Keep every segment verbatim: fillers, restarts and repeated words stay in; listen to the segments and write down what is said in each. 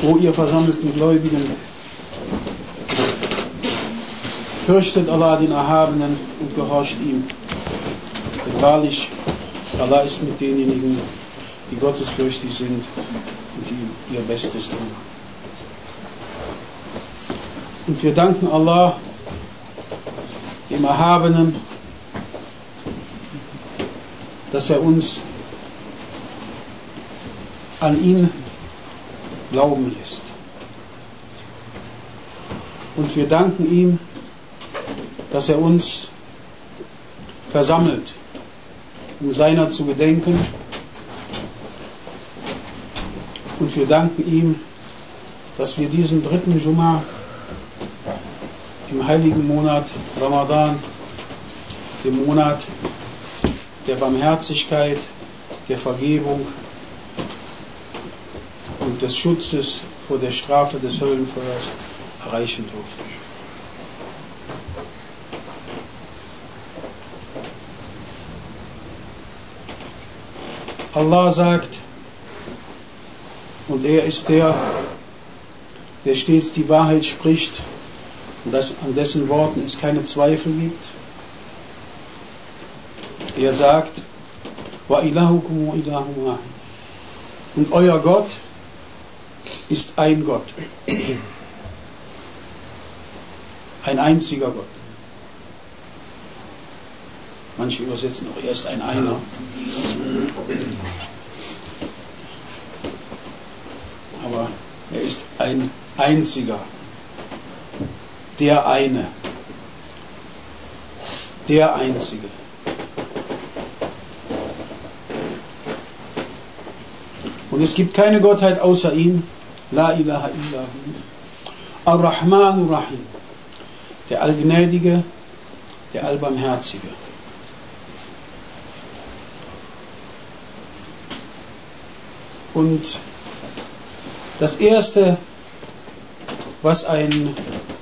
O ihr versammelten Gläubigen, fürchtet Allah den Erhabenen und gehorcht ihm. Denn wahrlich, Allah ist mit denjenigen, die gottesfürchtig sind und die ihr Bestes tun. Und wir danken Allah, dem Erhabenen, dass er uns an ihn glauben lässt. Und wir danken ihm, dass er uns versammelt, um seiner zu gedenken. Und wir danken ihm, dass wir diesen dritten Juma im heiligen Monat Ramadan, dem Monat der Barmherzigkeit, der Vergebung und des Schutzes vor der Strafe des Höllenfeuers erreichen durften. Allah sagt, und er ist der, der stets die Wahrheit spricht und dass an dessen Worten es keine Zweifel gibt. Er sagt, wa ilahukum wa ilahum wahid. Und euer Gott ist ein Gott. Ein einziger Gott. Manche übersetzen auch erst ein Einer. Aber er ist ein einziger. Der eine. Der Einzige. Und es gibt keine Gottheit außer ihm. La ilaha illa hu. Ar-Rahman Ar-Rahim. Der Allgnädige, der Allbarmherzige. Und das Erste, was ein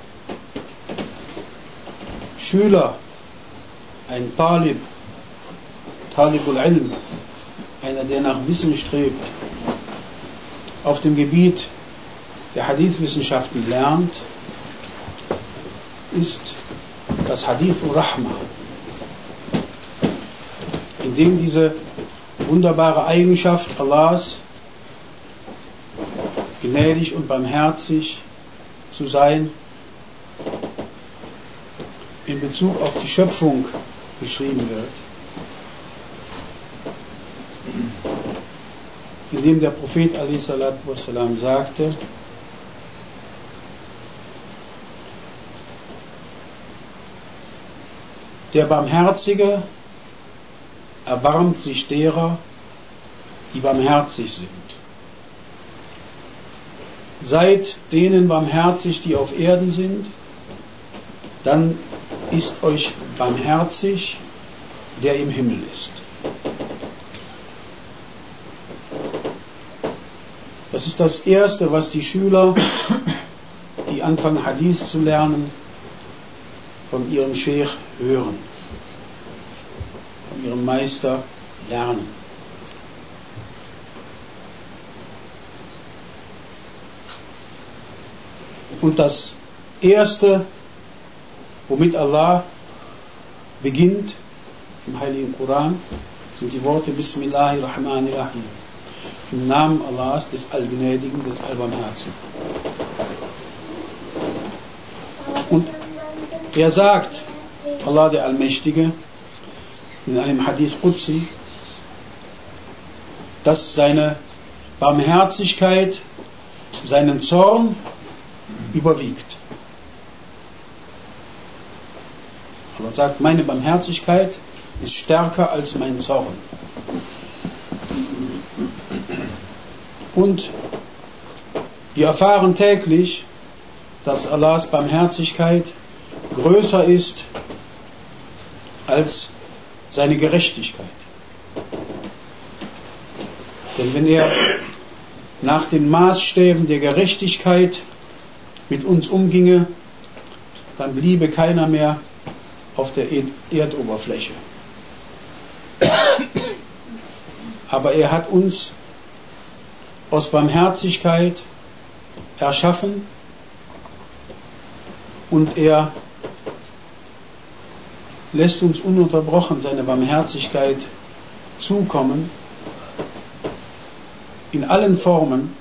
Schüler, ein Talib, Talibul Ilm, einer, der nach Wissen strebt, auf dem Gebiet der Hadith-Wissenschaften lernt, ist das Hadith ur-Rahma, in dem diese wunderbare Eigenschaft Allahs, gnädig und barmherzig zu sein, in Bezug auf die Schöpfung beschrieben wird, indem der Prophet a.s. sagte, der Barmherzige erbarmt sich derer, die barmherzig sind. Seid denen barmherzig, die auf Erden sind, dann ist euch barmherzig, der im Himmel ist. Das ist das Erste, was die Schüler, die anfangen Hadith zu lernen, von ihrem Sheikh hören, von ihrem Meister lernen. Und das Erste, womit Allah beginnt im Heiligen Koran, sind die Worte Bismillahirrahmanirrahim. Im Namen Allahs, des Allgnädigen, des Allbarmherzigen. Und er sagt, Allah der Allmächtige, in einem Hadith Qudsi, dass seine Barmherzigkeit seinen Zorn überwiegt. Allah sagt, meine Barmherzigkeit ist stärker als mein Zorn. Und wir erfahren täglich, dass Allahs Barmherzigkeit größer ist als seine Gerechtigkeit. Denn wenn er nach den Maßstäben der Gerechtigkeit mit uns umginge, dann bliebe keiner mehr auf der Erdoberfläche. Aber er hat uns aus Barmherzigkeit erschaffen und er lässt uns ununterbrochen seine Barmherzigkeit zukommen, in allen Formen.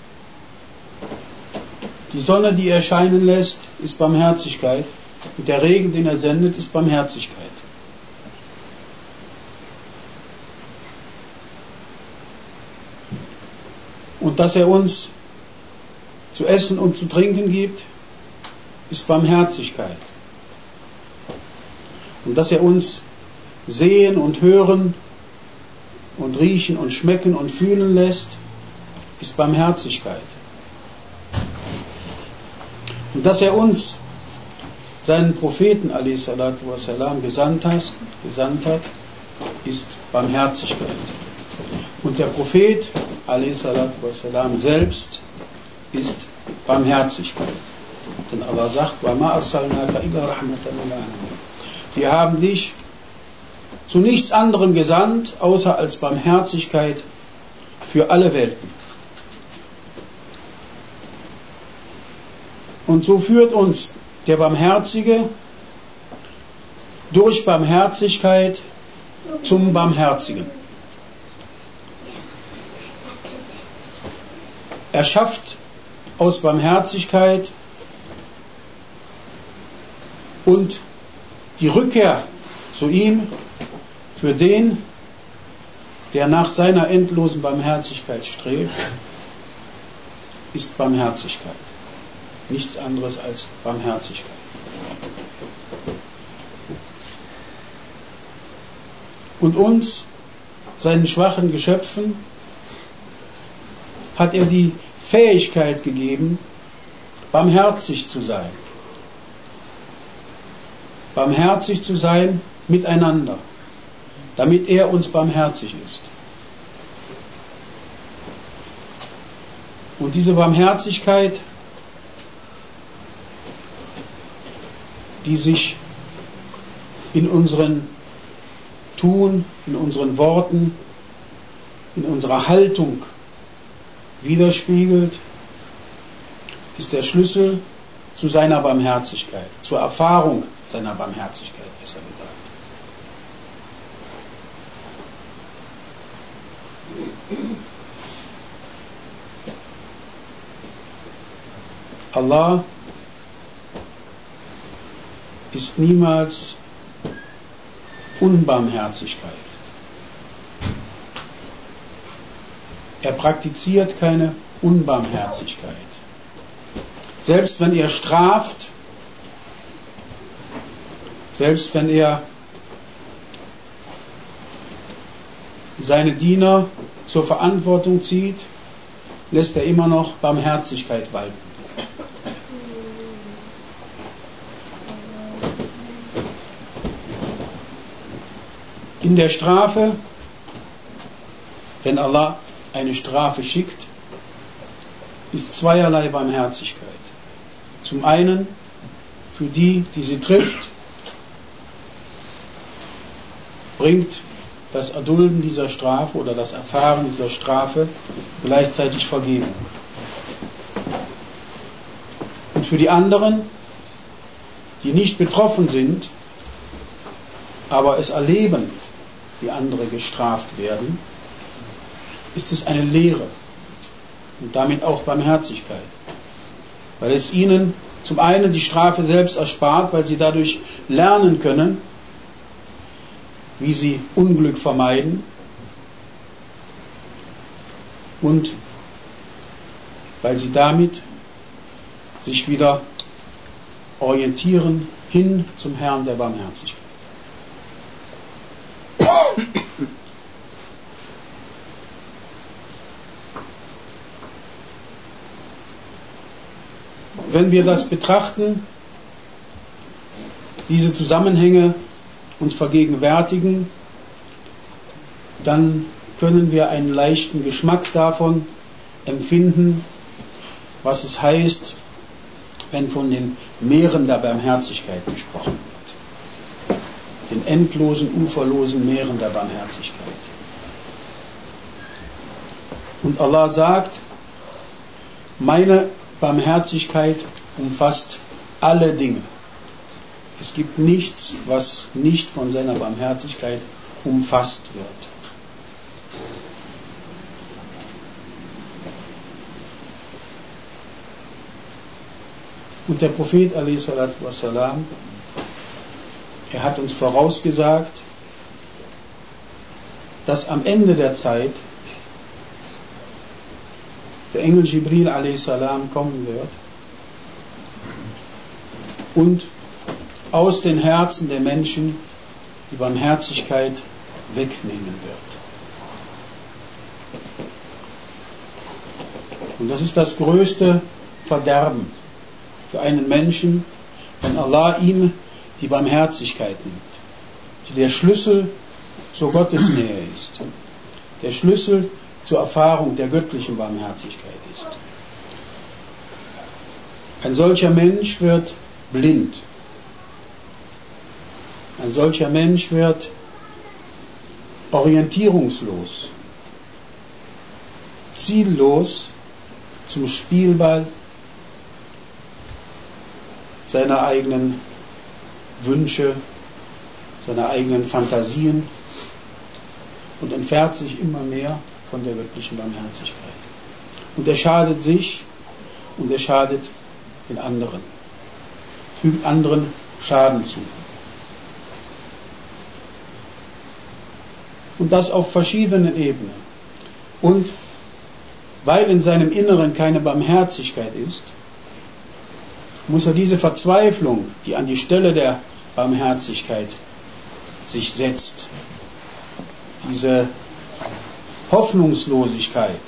Die Sonne, die er scheinen lässt, ist Barmherzigkeit, und der Regen, den er sendet, ist Barmherzigkeit. Und dass er uns zu essen und zu trinken gibt, ist Barmherzigkeit. Und dass er uns sehen und hören und riechen und schmecken und fühlen lässt, ist Barmherzigkeit. Und dass er uns, seinen Propheten a s. gesandt hat, gesandt hat, ist Barmherzigkeit. Und der Prophet a s. selbst ist Barmherzigkeit. Denn Allah sagt, وَمَا أَرْسَلْنَاكَ إِلَّا رَحْمَةً لِلْعَالَمِينَ. Wir haben dich zu nichts anderem gesandt, außer als Barmherzigkeit für alle Welten. Und so führt uns der Barmherzige durch Barmherzigkeit zum Barmherzigen. Er schafft aus Barmherzigkeit und die Rückkehr zu ihm für den, der nach seiner endlosen Barmherzigkeit strebt, ist Barmherzigkeit. Nichts anderes als Barmherzigkeit. Und uns, seinen schwachen Geschöpfen, hat er die Fähigkeit gegeben, barmherzig zu sein. Barmherzig zu sein miteinander, damit er uns barmherzig ist. Und diese Barmherzigkeit, die sich in unseren Tun, in unseren Worten, in unserer Haltung widerspiegelt, ist der Schlüssel zu seiner Barmherzigkeit, zur Erfahrung seiner Barmherzigkeit, besser gesagt. Allah ist niemals Unbarmherzigkeit. Er praktiziert keine Unbarmherzigkeit. Selbst wenn er straft, selbst wenn er seine Diener zur Verantwortung zieht, lässt er immer noch Barmherzigkeit walten. In der Strafe, wenn Allah eine Strafe schickt, ist zweierlei Barmherzigkeit. Zum einen für die, die sie trifft, bringt das Erdulden dieser Strafe oder das Erfahren dieser Strafe gleichzeitig Vergebung. Und für die anderen, die nicht betroffen sind, aber es erleben, wie andere gestraft werden, ist es eine Lehre und damit auch Barmherzigkeit, weil es ihnen zum einen die Strafe selbst erspart, weil sie dadurch lernen können, wie sie Unglück vermeiden, und weil sie damit sich wieder orientieren hin zum Herrn der Barmherzigkeit. Wenn wir das betrachten, diese Zusammenhänge uns vergegenwärtigen, dann können wir einen leichten Geschmack davon empfinden, was es heißt, wenn von den Meeren der Barmherzigkeit gesprochen wird. Den endlosen, uferlosen Meeren der Barmherzigkeit. Und Allah sagt, meine Barmherzigkeit umfasst alle Dinge. Es gibt nichts, was nicht von seiner Barmherzigkeit umfasst wird. Und der Prophet a.s., er hat uns vorausgesagt, dass am Ende der Zeit der Engel Jibril a.s. kommen wird und aus den Herzen der Menschen die Barmherzigkeit wegnehmen wird. Und das ist das größte Verderben für einen Menschen, wenn Allah ihm die Barmherzigkeit nimmt, die der Schlüssel zur Gottesnähe ist, der Schlüssel zur Erfahrung der göttlichen Barmherzigkeit ist. Ein solcher Mensch wird blind. Ein solcher Mensch wird orientierungslos, ziellos zum Spielball seiner eigenen Wünsche, seiner eigenen Fantasien und entfernt sich immer mehr von der göttlichen Barmherzigkeit. Und er schadet sich und er schadet den anderen, fügt anderen Schaden zu. Und das auf verschiedenen Ebenen. Und weil in seinem Inneren keine Barmherzigkeit ist, muss er diese Verzweiflung, die an die Stelle der Barmherzigkeit sich setzt, diese Hoffnungslosigkeit,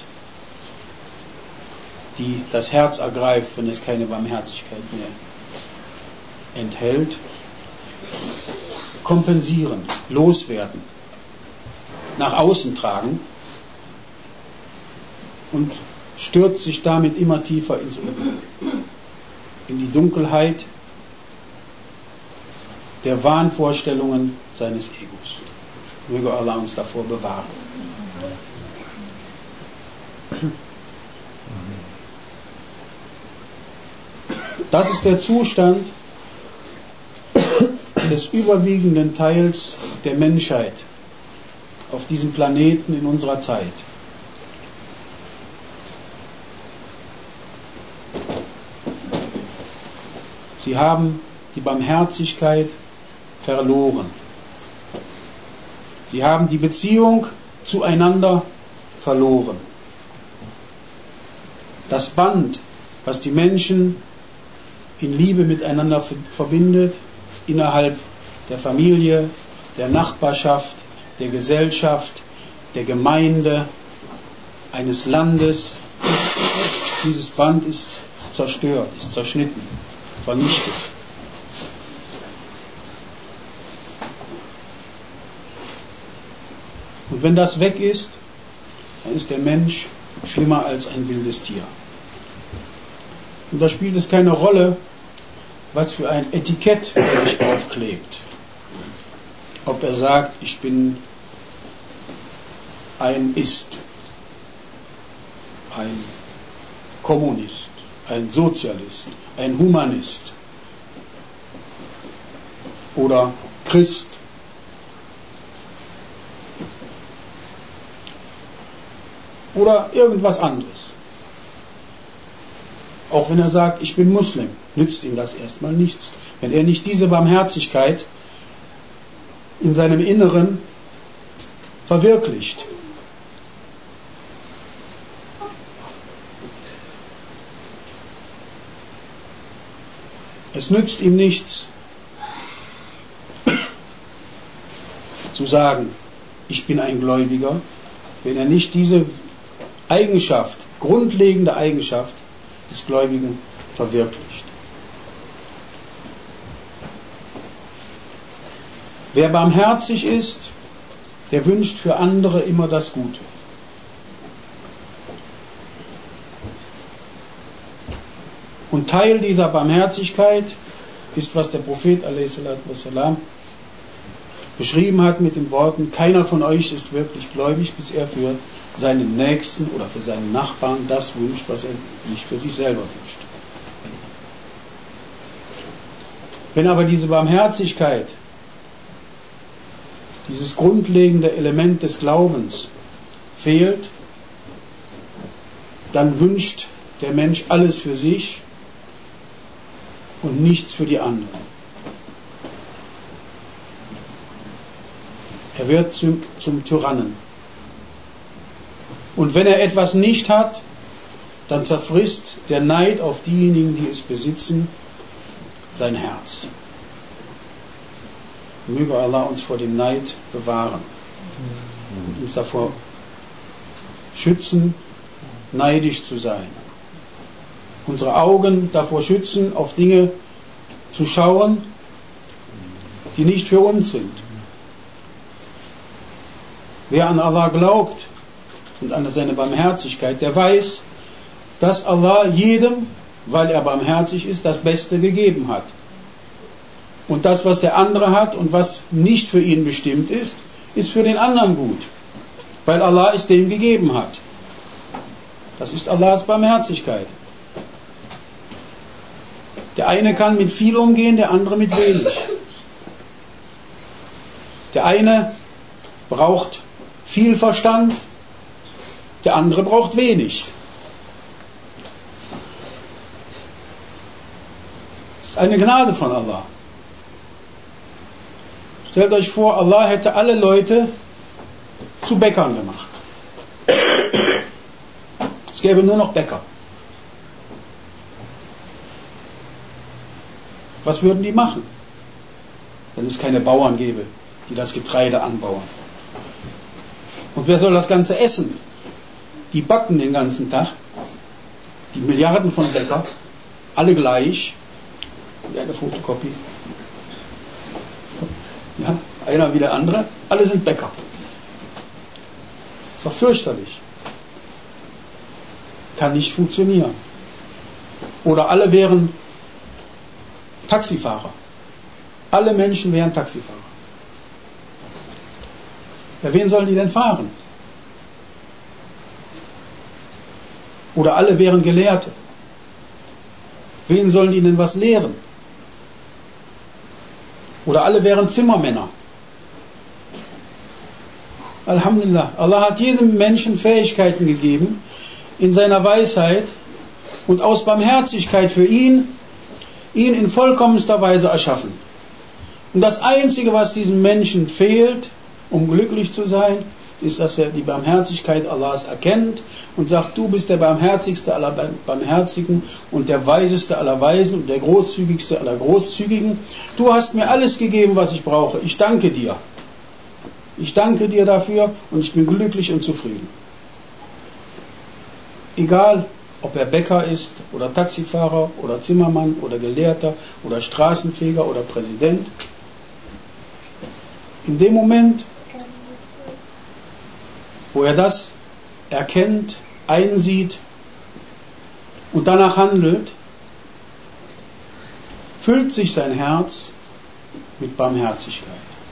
die das Herz ergreift, wenn es keine Barmherzigkeit mehr enthält, kompensieren, loswerden, nach außen tragen und stürzt sich damit immer tiefer ins Unglück, in die Dunkelheit der Wahnvorstellungen seines Egos. Möge Allah uns davor bewahren. Das ist der Zustand des überwiegenden Teils der Menschheit auf diesem Planeten in unserer Zeit. Sie haben die Barmherzigkeit verloren. Sie haben die Beziehung zueinander verloren. Das Band, was die Menschen in Liebe miteinander verbindet, innerhalb der Familie, der Nachbarschaft, der Gesellschaft, der Gemeinde, eines Landes, dieses Band ist zerstört, ist zerschnitten, vernichtet. Und wenn das weg ist, dann ist der Mensch schlimmer als ein wildes Tier. Und da spielt es keine Rolle, was für ein Etikett er sich aufklebt. Ob er sagt, ich bin ein Ist, ein Kommunist, ein Sozialist, ein Humanist oder Christ. Oder irgendwas anderes. Auch wenn er sagt, ich bin Muslim, nützt ihm das erstmal nichts. Wenn er nicht diese Barmherzigkeit in seinem Inneren verwirklicht. Es nützt ihm nichts zu sagen, ich bin ein Gläubiger, wenn er nicht diese Eigenschaft, grundlegende Eigenschaft des Gläubigen verwirklicht. Wer barmherzig ist, der wünscht für andere immer das Gute. Und Teil dieser Barmherzigkeit ist, was der Prophet a s. beschrieben hat mit den Worten, keiner von euch ist wirklich gläubig, bis er für seinen Nächsten oder für seinen Nachbarn das wünscht, was er sich für sich selber wünscht. Wenn aber diese Barmherzigkeit, dieses grundlegende Element des Glaubens fehlt, dann wünscht der Mensch alles für sich und nichts für die anderen. Er wird zum, zum Tyrannen. Und wenn er etwas nicht hat, dann zerfrisst der Neid auf diejenigen, die es besitzen, sein Herz. Möge Allah uns vor dem Neid bewahren und uns davor schützen, neidisch zu sein. Unsere Augen davor schützen, auf Dinge zu schauen, die nicht für uns sind. Wer an Allah glaubt und an seine Barmherzigkeit, der weiß, dass Allah jedem, weil er barmherzig ist, das Beste gegeben hat. Und das, was der andere hat und was nicht für ihn bestimmt ist, ist für den anderen gut, weil Allah es dem gegeben hat. Das ist Allahs Barmherzigkeit. Der eine kann mit viel umgehen, der andere mit wenig. Der eine braucht viel Verstand, der andere braucht wenig. Das ist eine Gnade von Allah. Stellt euch vor, Allah hätte alle Leute zu Bäckern gemacht. Es gäbe nur noch Bäcker. Was würden die machen, wenn es keine Bauern gäbe, die das Getreide anbauen? Und wer soll das Ganze essen? Die backen den ganzen Tag. Die Milliarden von Bäcker, alle gleich. Wie eine Fotokopie. Ja, einer wie der andere. Alle sind Bäcker. Das ist doch fürchterlich. Kann nicht funktionieren. Oder alle wären Taxifahrer. Alle Menschen wären Taxifahrer. Ja, wen sollen die denn fahren? Oder alle wären Gelehrte. Wen sollen die denn was lehren? Oder alle wären Zimmermänner. Alhamdulillah, Allah hat jedem Menschen Fähigkeiten gegeben, in seiner Weisheit und aus Barmherzigkeit für ihn, ihn in vollkommenster Weise erschaffen. Und das Einzige, was diesem Menschen fehlt, um glücklich zu sein, ist, dass er die Barmherzigkeit Allahs erkennt und sagt, du bist der Barmherzigste aller Barmherzigen und der Weiseste aller Weisen und der Großzügigste aller Großzügigen. Du hast mir alles gegeben, was ich brauche. Ich danke dir. Ich danke dir dafür und ich bin glücklich und zufrieden. Egal, ob er Bäcker ist oder Taxifahrer oder Zimmermann oder Gelehrter oder Straßenfeger oder Präsident. In dem Moment, wo er das erkennt, einsieht und danach handelt, füllt sich sein Herz mit Barmherzigkeit.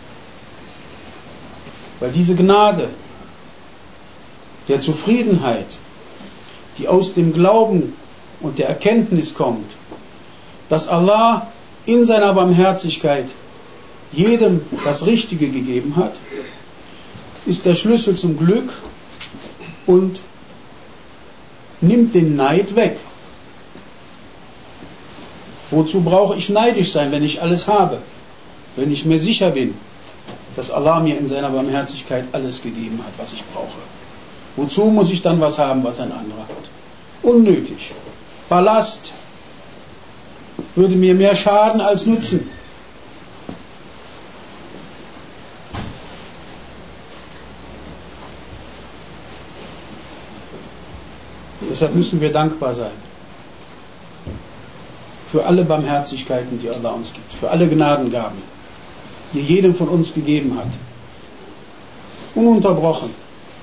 Weil diese Gnade der Zufriedenheit, die aus dem Glauben und der Erkenntnis kommt, dass Allah in seiner Barmherzigkeit jedem das Richtige gegeben hat, ist der Schlüssel zum Glück und nimmt den Neid weg. Wozu brauche ich neidisch sein, wenn ich alles habe? Wenn ich mir sicher bin, dass Allah mir in seiner Barmherzigkeit alles gegeben hat, was ich brauche. Wozu muss ich dann was haben, was ein anderer hat? Unnötig. Ballast würde mir mehr schaden als nützen. Deshalb müssen wir dankbar sein für alle Barmherzigkeiten, die Allah uns gibt, für alle Gnadengaben, die er jedem von uns gegeben hat. Ununterbrochen.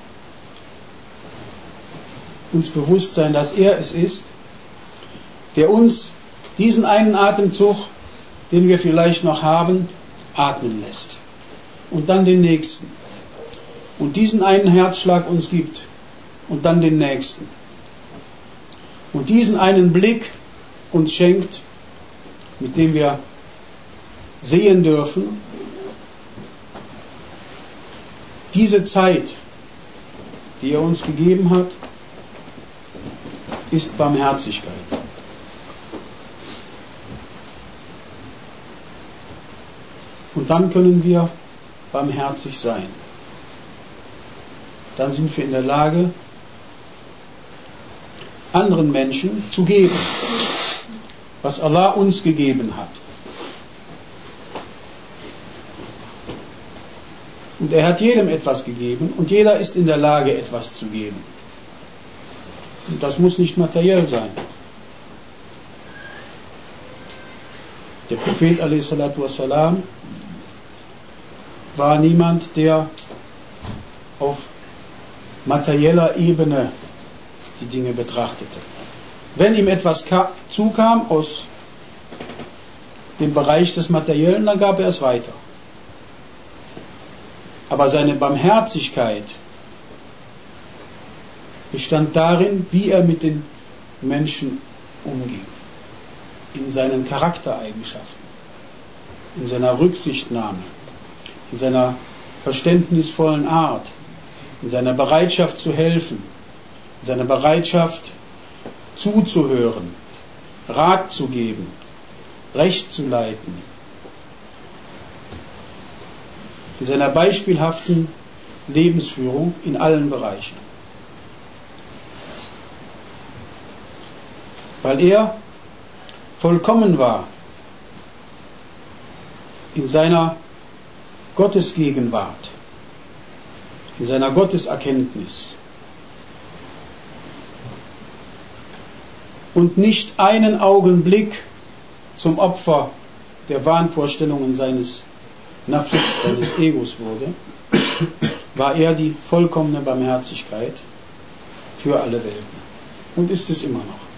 Uns bewusst sein, dass er es ist, der uns diesen einen Atemzug, den wir vielleicht noch haben, atmen lässt. Und dann den nächsten. Und diesen einen Herzschlag uns gibt. Und dann den nächsten. Und diesen einen Blick uns schenkt, mit dem wir sehen dürfen, diese Zeit, die er uns gegeben hat, ist Barmherzigkeit. Und dann können wir barmherzig sein. Dann sind wir in der Lage, anderen Menschen zu geben, was Allah uns gegeben hat. Und er hat jedem etwas gegeben und jeder ist in der Lage, etwas zu geben. Und das muss nicht materiell sein. Der Prophet alaihi salatu wassalam war niemand, der auf materieller Ebene die Dinge betrachtete. Wenn ihm etwas zukam aus dem Bereich des Materiellen, dann gab er es weiter. Aber seine Barmherzigkeit bestand darin, wie er mit den Menschen umging. In seinen Charaktereigenschaften, in seiner Rücksichtnahme, in seiner verständnisvollen Art, in seiner Bereitschaft zu helfen, in seiner Bereitschaft zuzuhören, Rat zu geben, Recht zu leiten, in seiner beispielhaften Lebensführung in allen Bereichen. Weil er vollkommen war in seiner Gottesgegenwart, in seiner Gotteserkenntnis und nicht einen Augenblick zum Opfer der Wahnvorstellungen seines Nafs, seines Egos wurde, war er die vollkommene Barmherzigkeit für alle Welten und ist es immer noch.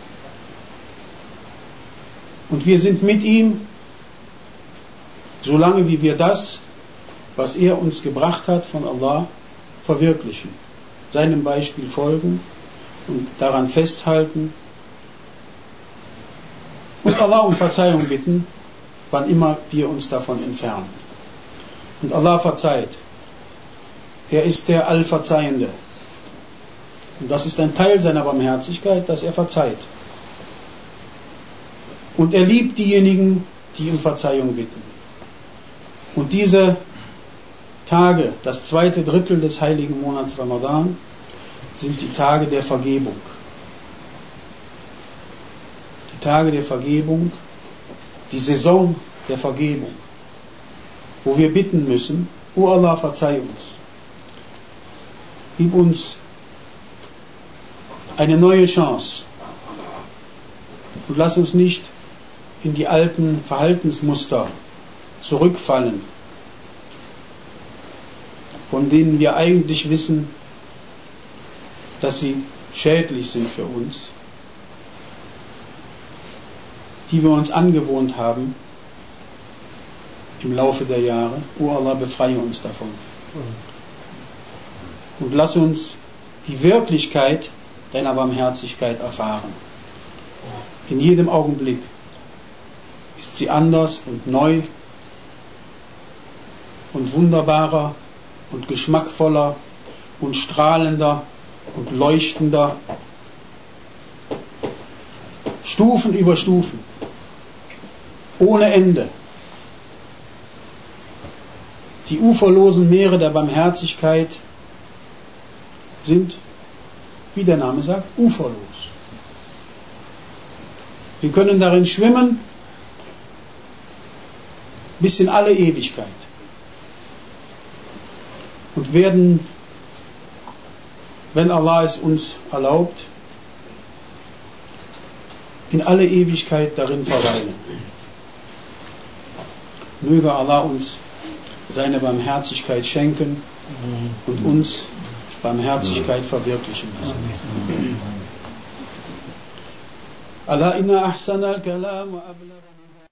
Und wir sind mit ihm, solange wie wir das, was er uns gebracht hat von Allah, verwirklichen, seinem Beispiel folgen und daran festhalten und Allah um Verzeihung bitten, wann immer wir uns davon entfernen. Und Allah verzeiht. Er ist der Allverzeihende. Und das ist ein Teil seiner Barmherzigkeit, dass er verzeiht. Und er liebt diejenigen, die um Verzeihung bitten. Und diese Tage, das zweite Drittel des heiligen Monats Ramadan, sind die Tage der Vergebung. Die Tage der Vergebung, die Saison der Vergebung, wo wir bitten müssen, O Allah, verzeih uns. Gib uns eine neue Chance und lass uns nicht in die alten Verhaltensmuster zurückfallen, von denen wir eigentlich wissen, dass sie schädlich sind für uns, die wir uns angewohnt haben im Laufe der Jahre. O Allah, befreie uns davon. Und lass uns die Wirklichkeit deiner Barmherzigkeit erfahren. In jedem Augenblick ist sie anders und neu und wunderbarer und geschmackvoller und strahlender und leuchtender. Stufen über Stufen, ohne Ende. Die uferlosen Meere der Barmherzigkeit sind, wie der Name sagt, uferlos. Wir können darin schwimmen bis in alle Ewigkeit und werden, wenn Allah es uns erlaubt, in alle Ewigkeit darin verweilen. Möge Allah uns seine Barmherzigkeit schenken und uns Barmherzigkeit verwirklichen lassen. Allah inna ahsana al-kalam wa abla